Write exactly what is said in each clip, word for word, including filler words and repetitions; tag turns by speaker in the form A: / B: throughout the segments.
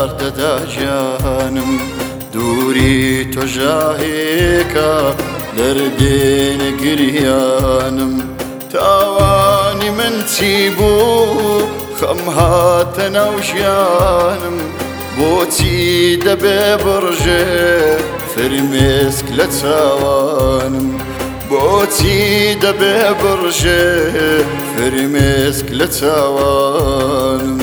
A: ئازار دەدا گیانم دووری تۆ ژاهێکە دەردێنە گریانم تاوانی من چی بوو خەم هاتە ناو ژیانم بۆچی دەبێ بڕژێ فرمێسک لە چاوانم بۆچی دەبێ بڕژێ فرمێسک لە چاوانم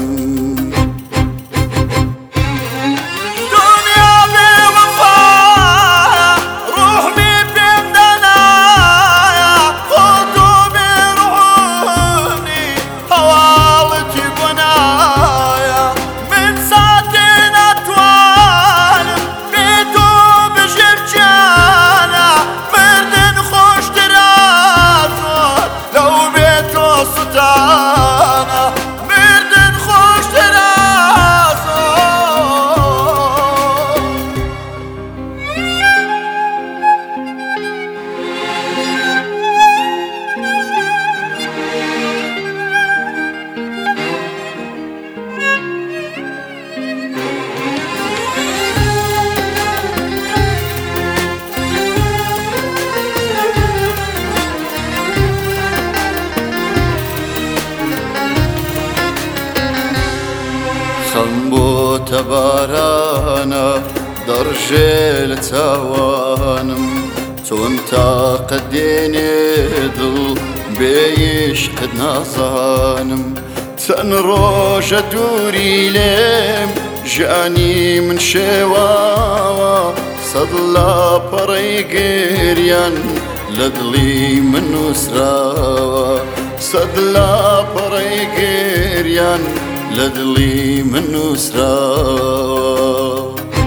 A: خەم بۆتە بارانە دەڕژێ لە چاوانم چۆن تاقەت دێنێ دڵ بێ عیشقت نازانم چەند ڕۆژە دووری لێم ژیانی من شێواوە سەد لاپەڕەی گریان لە دڵی من نووسراوە سەد لاپەڕەی گریان لە دڵی من نووسراوە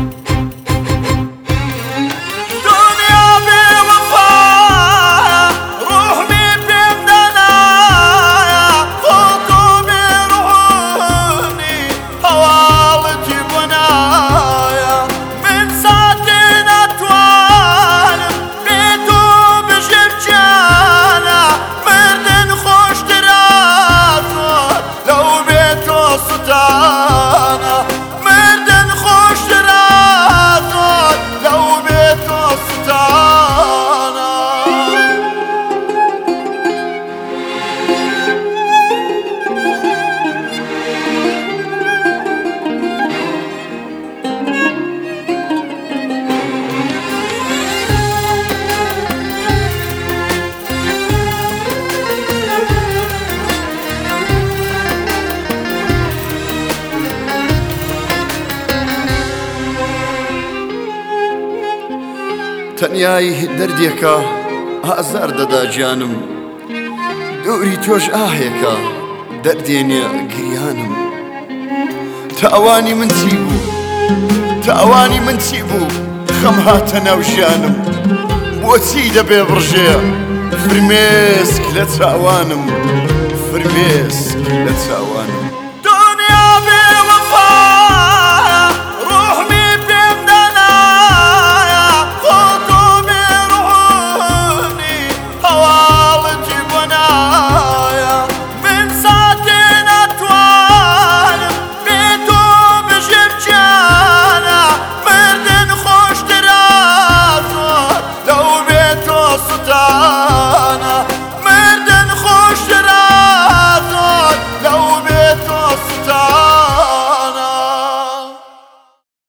A: تەنیایی دەردێکە ئازار دەدا گیانم دووری تۆش ئاهێکە دەردێنێ گریانم تاوانی من چی بوو تاوانی من چی بوو خەم هاتە ناو ژیانم بۆچی دەبێ بڕژێ فرمێسک لە چاوانم فرمێسک لە چاوانم